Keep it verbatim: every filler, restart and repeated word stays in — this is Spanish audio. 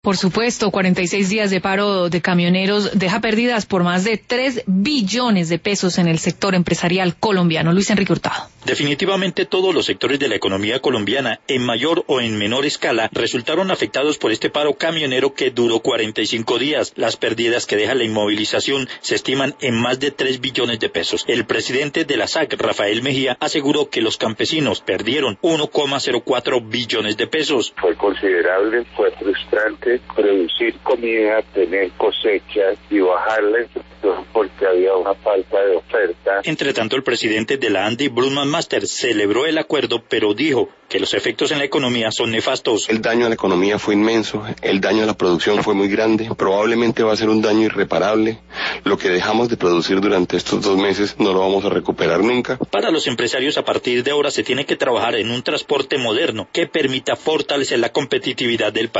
Por supuesto, cuarenta y seis días de paro de camioneros deja pérdidas por más de tres billones de pesos en el sector empresarial colombiano. Luis Enrique Hurtado. Definitivamente todos los sectores de la economía colombiana, en mayor o en menor escala, resultaron afectados por este paro camionero que duró cuarenta y cinco días. Las pérdidas que deja la inmovilización se estiman en más de tres billones de pesos. El presidente de la S A C, Rafael Mejía, aseguró que los campesinos perdieron uno coma cero cuatro billones de pesos. Fue considerable, fue frustrante producir comida, tener cosechas y bajar la inflación porque había una falta de oferta. Entre tanto, el presidente de la ANDI, Brunman Master, celebró el acuerdo, pero dijo que los efectos en la economía son nefastos. El daño a la economía fue inmenso, el daño a la producción fue muy grande, probablemente va a ser un daño irreparable. Lo que dejamos de producir durante estos dos meses no lo vamos a recuperar nunca. Para los empresarios, a partir de ahora se tiene que trabajar en un transporte moderno que permita fortalecer la competitividad del país.